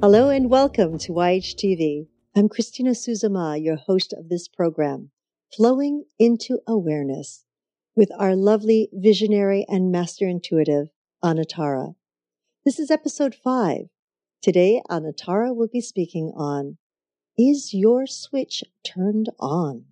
Hello and welcome to YHTV. I'm Christina Suzama, your host of this program, Flowing into Awareness, with our lovely visionary and master intuitive, Anatara. This is episode 5. Today, Anatara will be speaking on, Is Your Switch Turned On?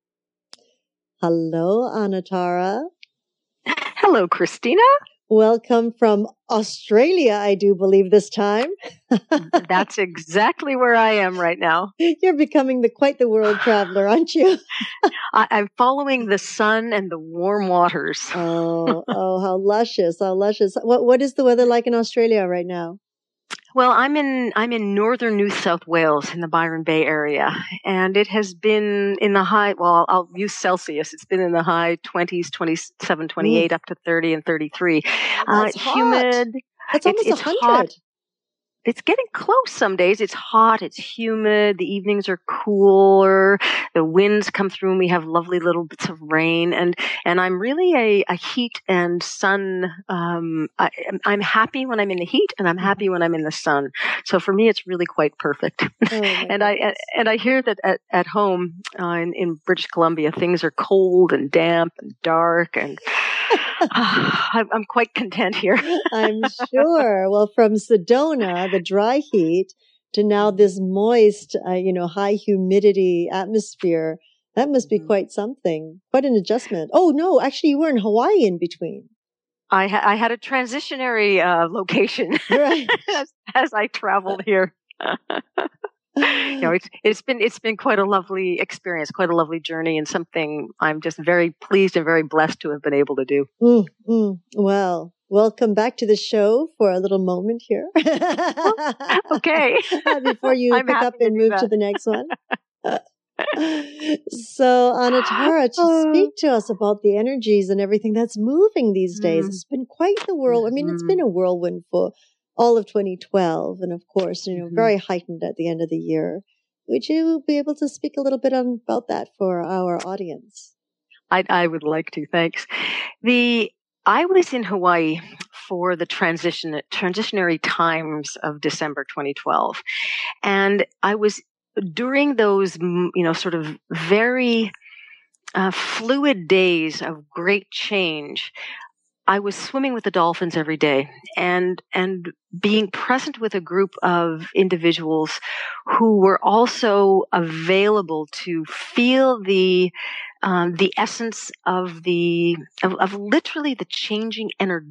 Hello, Anatara. Hello, Christina. Welcome from Australia, I do believe this time. That's exactly where I am right now. You're becoming quite the world traveler, aren't you? I'm following the sun and the warm waters. Oh, how luscious, how luscious. What is the weather like in Australia right now? Well, I'm in northern New South Wales in the Byron Bay area, and it has been in the high, well, I'll use Celsius. It's been in the high 20s, 27, 28, up to 30 and 33. That's humid. That's almost 100. Hot. It's getting close some days. It's hot. It's humid. The evenings are cooler. The winds come through and we have lovely little bits of rain. And I'm really a heat and sun. I'm happy when I'm in the heat and I'm happy when I'm in the sun. So for me, it's really quite perfect. And I hear that at home, in British Columbia, things are cold and damp and dark and I'm quite content here. I'm sure. Well, from Sedona, the dry heat, to now this moist, high humidity atmosphere, that must be quite something, quite an adjustment. Oh, no, actually, you were in Hawaii in between. I had a transitionary location right. as I traveled here. It's been quite a lovely experience, quite a lovely journey, and something I'm just very pleased and very blessed to have been able to do. Well, welcome back to the show for a little moment here. Okay. Before you pick up and move to the next one. So, Anatara, to speak to us about the energies and everything that's moving these days. It's been quite the whirl. I mean, it's been a whirlwind for all of 2012, and of course, very heightened at the end of the year. Would you be able to speak a little bit about that for our audience? I would like to, thanks. I was in Hawaii for the transitionary times of December 2012, and I was during those, sort of very fluid days of great change. I was swimming with the dolphins every day and being present with a group of individuals who were also available to feel the essence of literally the changing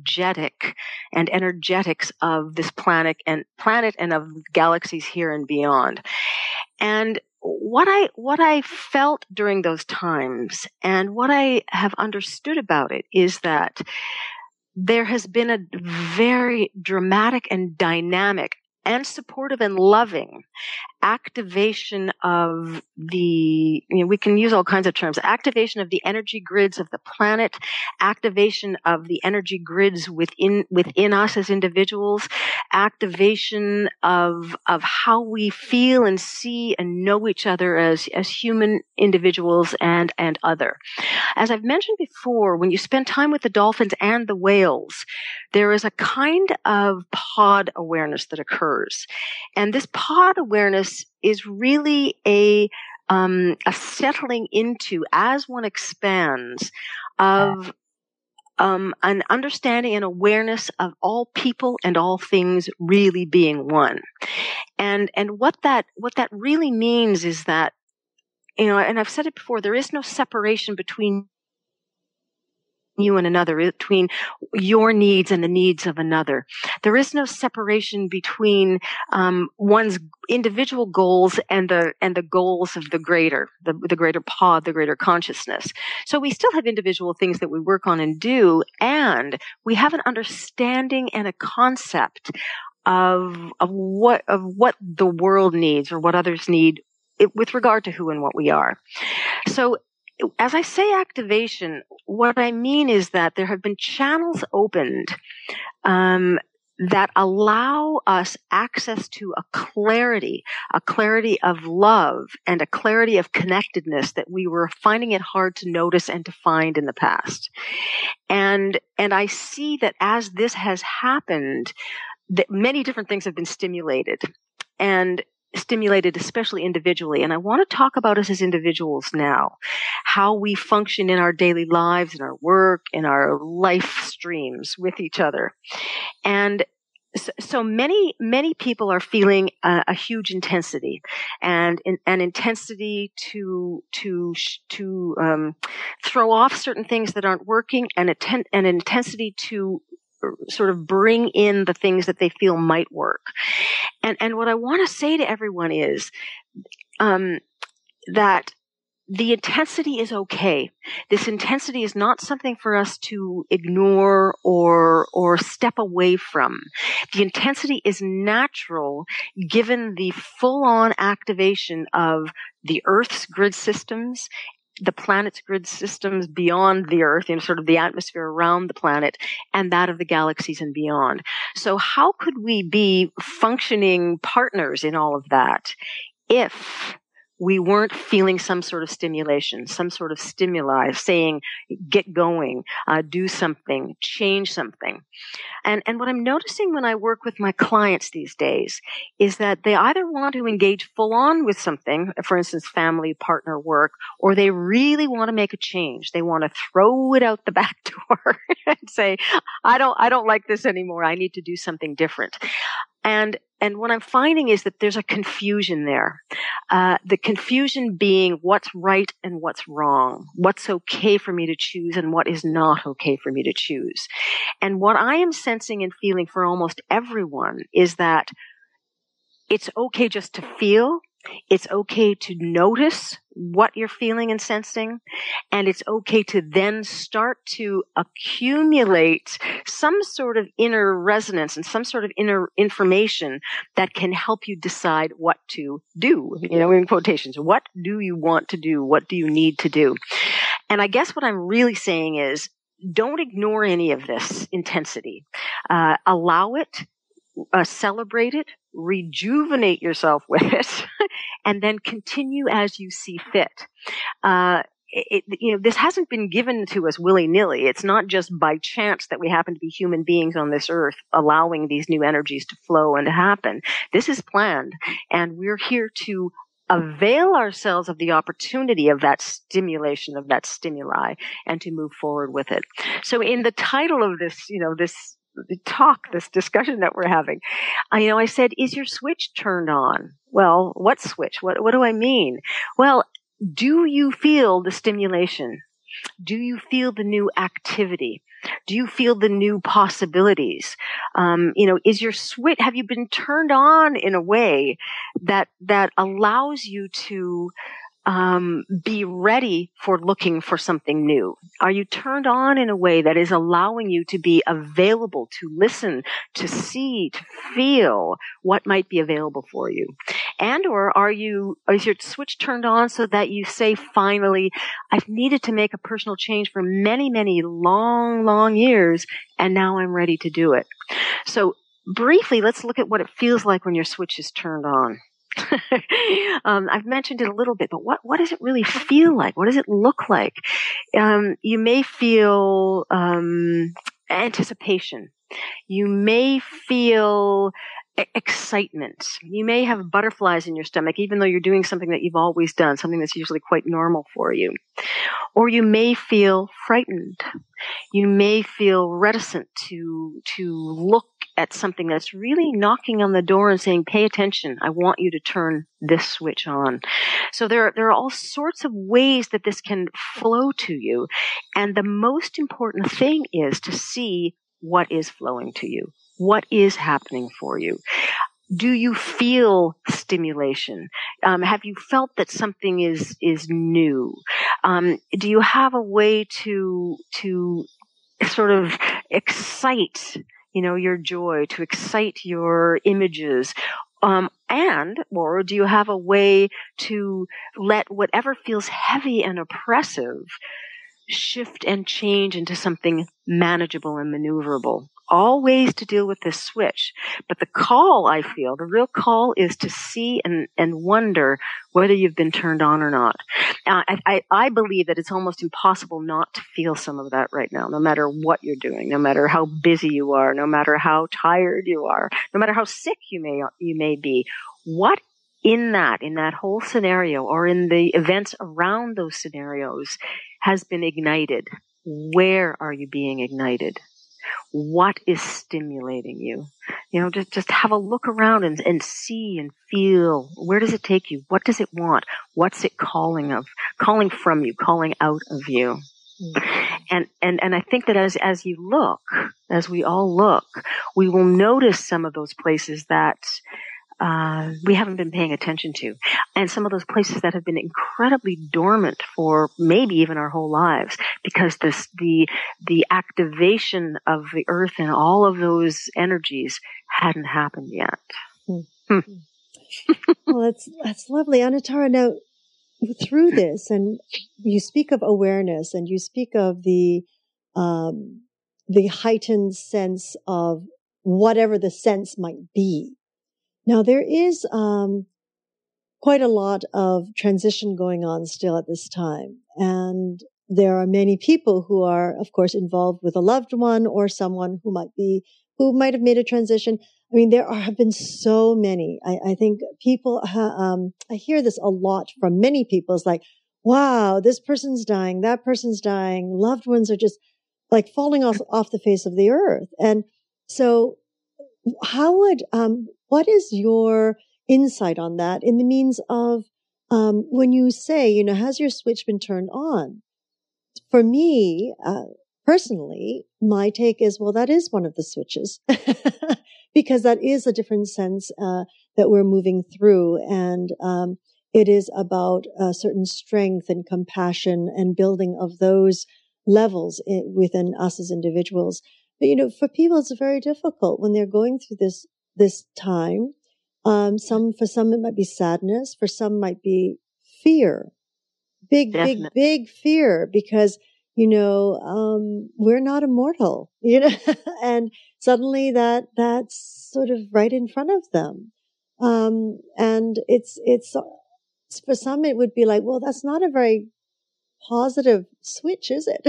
energetics of this planet and of galaxies here and beyond. And what I felt during those times and what I have understood about it is that there has been a very dramatic and dynamic and supportive and loving activation of we can use all kinds of terms, activation of the energy grids of the planet, activation of the energy grids within us as individuals, activation of how we feel and see and know each other as human individuals and other. As I've mentioned before, when you spend time with the dolphins and the whales, there is a kind of pod awareness that occurs. And this pod awareness is really a settling into, as one expands, of an understanding and awareness of all people and all things really being one. And what that really means is that, and I've said it before, there is no separation between you and another, between your needs and the needs of another. There is no separation between one's individual goals and the goals of the greater pod, the greater consciousness. So we still have individual things that we work on and do, and we have an understanding and a concept of what the world needs or what others need with regard to who and what we are. So as I say activation, what I mean is that there have been channels opened that allow us access to a clarity of love and a clarity of connectedness that we were finding it hard to notice and to find in the past. And I see that as this has happened, that many different things have been stimulated. and stimulated, especially individually. And I want to talk about us as individuals now, how we function in our daily lives, in our work, in our life streams with each other. And so many people are feeling a huge intensity, and an intensity to throw off certain things that aren't working, and an intensity to sort of bring in the things that they feel might work. And what I want to say to everyone is that the intensity is okay. This intensity is not something for us to ignore or step away from. The intensity is natural given the full-on activation of the Earth's grid systems, the planet's grid systems beyond the Earth, sort of the atmosphere around the planet, and that of the galaxies and beyond. So how could we be functioning partners in all of that if we weren't feeling some sort of stimulation, some sort of stimuli saying, get going, do something, change something? And what I'm noticing when I work with my clients these days is that they either want to engage full on with something, for instance, family, partner, work, or they really want to make a change. They want to throw it out the back door and say, I don't like this anymore. I need to do something different. And what I'm finding is that there's a confusion there. The confusion being what's right and what's wrong, what's okay for me to choose and what is not okay for me to choose. And what I am sensing and feeling for almost everyone is that it's okay just to feel. It's okay to notice what you're feeling and sensing, and it's okay to then start to accumulate some sort of inner resonance and some sort of inner information that can help you decide what to do, in quotations. What do you want to do? What do you need to do? And I guess what I'm really saying is don't ignore any of this intensity. Allow it, celebrate it, rejuvenate yourself with it, and then continue as you see fit. This hasn't been given to us willy-nilly. It's not just by chance that we happen to be human beings on this earth, allowing these new energies to flow and to happen. This is planned, and we're here to avail ourselves of the opportunity of that stimulation, of that stimuli, and to move forward with it. So in the title of this, this discussion that we're having, I said, is your switch turned on? Well, what switch? What do I mean? Well, do you feel the stimulation? Do you feel the new activity? Do you feel the new possibilities? Is your switch, have you been turned on in a way that allows you to be ready for looking for something new? Are you turned on in a way that is allowing you to be available, to listen, to see, to feel what might be available for you? And or is your switch turned on so that you say, finally, I've needed to make a personal change for many, many long, long years, and now I'm ready to do it? So briefly, let's look at what it feels like when your switch is turned on. I've mentioned it a little bit, but what does it really feel like? What does it look like? You may feel anticipation. You may feel excitement. You may have butterflies in your stomach, even though you're doing something that you've always done, something that's usually quite normal for you. Or you may feel frightened. You may feel reticent to look at something that's really knocking on the door and saying, pay attention. I want you to turn this switch on. So there are all sorts of ways that this can flow to you. And the most important thing is to see what is flowing to you. What is happening for you? Do you feel stimulation? Have you felt that something is new? Do you have a way to sort of excite, your joy, to excite your images? Or do you have a way to let whatever feels heavy and oppressive shift and change into something manageable and maneuverable? All ways to deal with this switch. But the call, I feel, the real call is to see and wonder whether you've been turned on or not. I believe that it's almost impossible not to feel some of that right now, no matter what you're doing, no matter how busy you are, no matter how tired you are, no matter how sick you may be, what in that whole scenario, or in the events around those scenarios, has been ignited? Where are you being ignited? What is stimulating you? Just have a look around and see and feel. Where does it take you? What does it want? What's it calling from you, calling out of you? And I think that as you look, as we all look, we will notice some of those places that we haven't been paying attention to, and some of those places that have been incredibly dormant for maybe even our whole lives, because the activation of the earth and all of those energies hadn't happened yet. Well, that's lovely, Anatara. Now, through this, and you speak of awareness, and you speak of the heightened sense of whatever the sense might be. Now, there is quite a lot of transition going on still at this time. And there are many people who are, of course, involved with a loved one or someone who might have made a transition. I mean, have been so many. I think people, I hear this a lot from many people. It's like, wow, this person's dying, that person's dying. Loved ones are just like falling off the face of the earth. And so what is your insight on that in the means of, when you say, has your switch been turned on? For me, personally, my take is, well, that is one of the switches because that is a different sense, that we're moving through. And, it is about a certain strength and compassion and building of those levels within us as individuals. But, for people, it's very difficult when they're going through this time. For some, it might be sadness. For some, might be fear. Big fear, because, we're not immortal, and suddenly that's sort of right in front of them. And it's for some, it would be like, well, that's not a very positive switch, is it?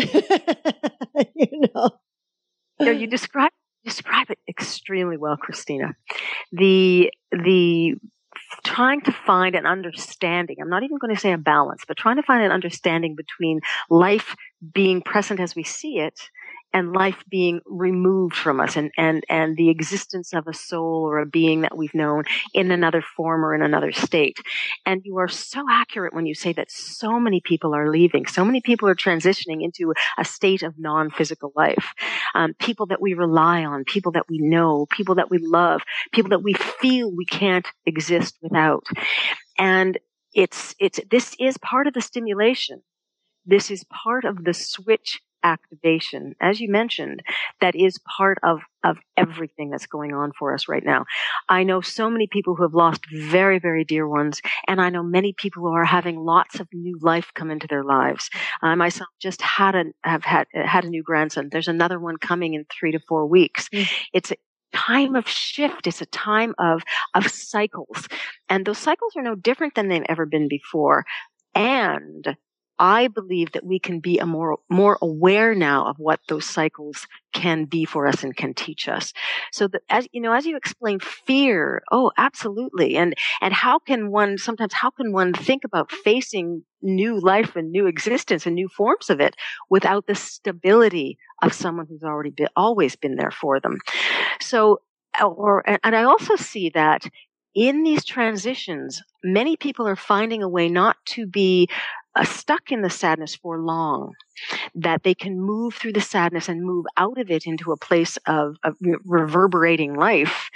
You describe it extremely well, Christina. The trying to find an understanding. I'm not even going to say a balance, but trying to find an understanding between life being present as we see it and life being removed from us, and the existence of a soul or a being that we've known in another form or in another state. And you are so accurate when you say that so many people are leaving. So many people are transitioning into a state of non-physical life. People that we rely on, people that we know, people that we love, people that we feel we can't exist without. And this is part of the stimulation. This is part of the switch activation, as you mentioned, that is part of everything that's going on for us right now. I know so many people who have lost very, very dear ones, and I know many people who are having lots of new life come into their lives. I myself just have had a new grandson. There's another one coming in 3 to 4 weeks. It's a time of shift. It's a time of cycles, and those cycles are no different than they've ever bbeen before. And I believe that we can be more aware now of what those cycles can be for us and can teach us. So that, as you explain fear, oh, absolutely. And how can one think about facing new life and new existence and new forms of it without the stability of someone who's always been there for them? So, and I also see that in these transitions, many people are finding a way not to be stuck in the sadness for long, that they can move through the sadness and move out of it into a place of reverberating life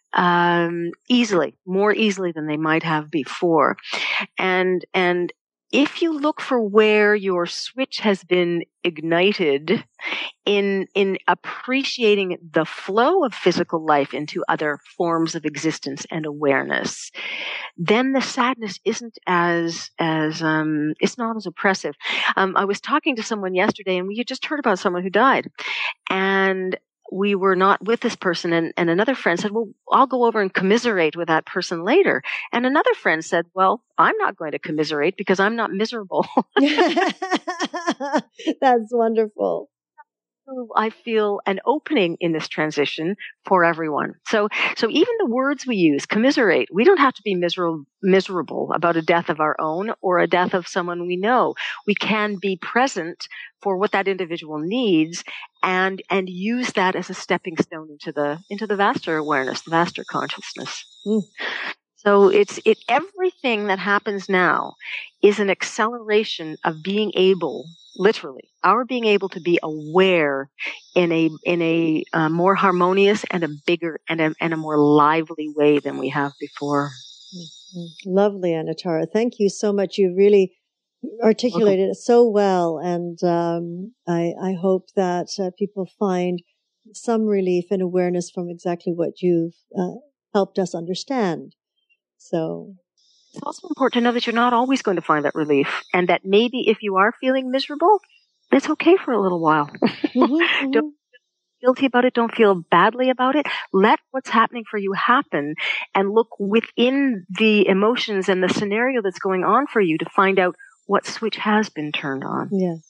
more easily than they might have before. And if you look for where your switch has been ignited in appreciating the flow of physical life into other forms of existence and awareness, then the sadness isn't it's not as oppressive. I was talking to someone yesterday, and we had just heard about someone who died, and we were not with this person, and another friend said, well, I'll go over and commiserate with that person later. And another friend said, well, I'm not going to commiserate because I'm not miserable. That's wonderful. I feel an opening in this transition for everyone. So even the words we use, commiserate, we don't have to be miserable about a death of our own or a death of someone we know. We can be present for what that individual needs and use that as a stepping stone into the vaster awareness, the vaster consciousness. Mm. So everything that happens now is an acceleration of being able, literally, our being able to be aware in a more harmonious and a bigger and a more lively way than we have before. Mm-hmm. Lovely, Anatara. Thank you so much. You really articulated it so well, and I hope that people find some relief and awareness from exactly what you've helped us understand. So it's also important to know that you're not always going to find that relief, and that maybe if you are feeling miserable, it's okay for a little while. Mm-hmm, Don't feel guilty about it. Don't feel badly about it. Let what's happening for you happen, and look within the emotions and the scenario that's going on for you to find out what switch has been turned on. Yes.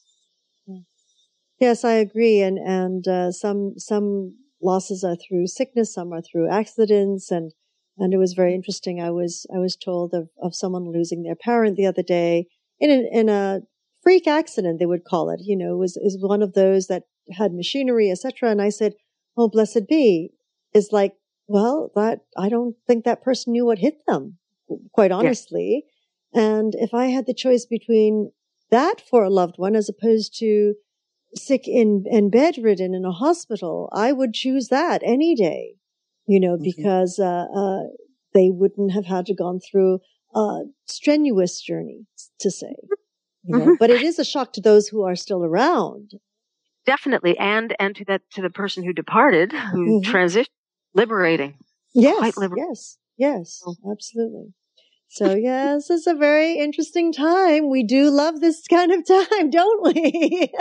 Yes, I agree. And some losses are through sickness, some are through accidents, and it was very interesting. I was told of someone losing their parent the other day in a freak accident, they would call it. You know, is one of those that had machinery, etc. And I said, "Oh, blessed be." Is like, well, that I don't think that person knew what hit them, quite honestly. Yeah. And if I had the choice between that for a loved one as opposed to sick and bedridden in a hospital, I would choose that any day, you know, because they wouldn't have had to gone through a strenuous journey, to say, you know. But it is a shock to those who are still around. Definitely, and to the person who departed, who transitioned, liberating. Yes, quite liberating. Yes, absolutely. So yes, it's a very interesting time. We do love this kind of time, don't we?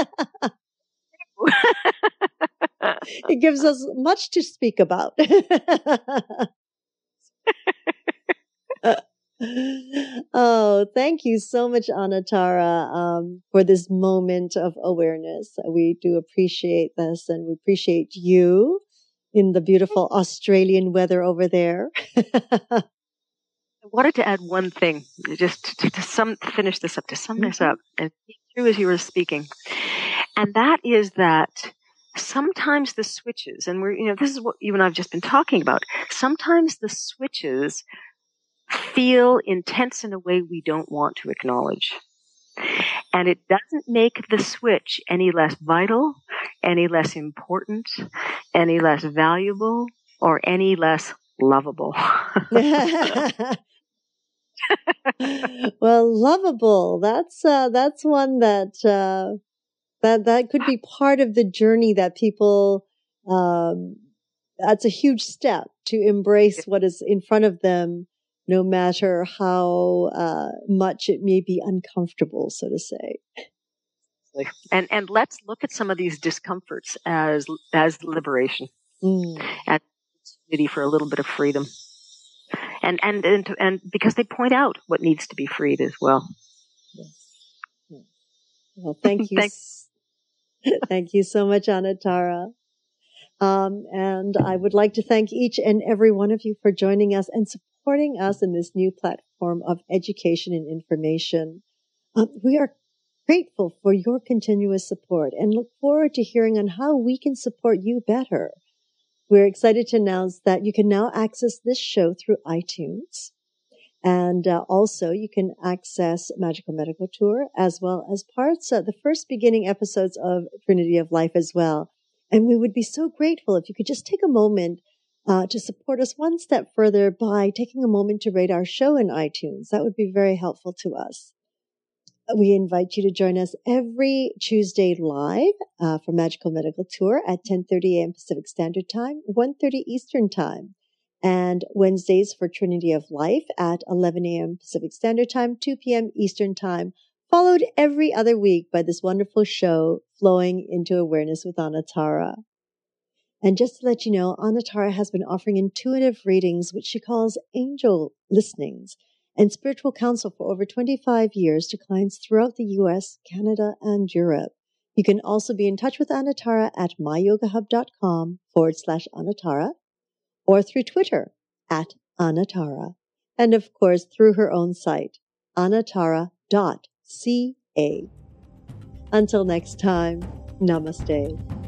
It gives us much to speak about. Oh, thank you so much, Anatara, for this moment of awareness. We do appreciate this, and we appreciate you in the beautiful Australian weather over there. I wanted to add one thing, just to finish this up, to sum this up, and through as you were speaking, and that is that sometimes the switches, and this is what you and I have just been talking about. Sometimes the switches feel intense in a way we don't want to acknowledge. And it doesn't make the switch any less vital, any less important, any less valuable, or any less lovable. Well, lovable. That's one that could be part of the journey that people, that's a huge step to embrace what is in front of them, no matter how much it may be uncomfortable, so to say. And let's look at some of these discomforts as liberation and opportunity for a little bit of freedom. And because they point out what needs to be freed as well. Yes. Well, thank you. Thank you so much, Anatara. And I would like to thank each and every one of you for joining us and supporting us in this new platform of education and information. We are grateful for your continuous support and look forward to hearing on how we can support you better. We're excited to announce that you can now access this show through iTunes. And also you can access Magical Medical Tour as well as parts of the first beginning episodes of Trinity of Life as well. And we would be so grateful if you could just take a moment to support us one step further by taking a moment to rate our show in iTunes. That would be very helpful to us. We invite you to join us every Tuesday live for Magical Medical Tour at 10:30 a.m. Pacific Standard Time, 1:30 Eastern Time. And Wednesdays for Trinity of Life at 11 a.m. Pacific Standard Time, 2 p.m. Eastern Time, followed every other week by this wonderful show, Flowing into Awareness with Anatara. And just to let you know, Anatara has been offering intuitive readings, which she calls angel listenings, and spiritual counsel for over 25 years to clients throughout the U.S., Canada, and Europe. You can also be in touch with Anatara at myyogahub.com/Anatara or through Twitter at Anatara. And of course, through her own site, anatara.ca. Until next time, namaste.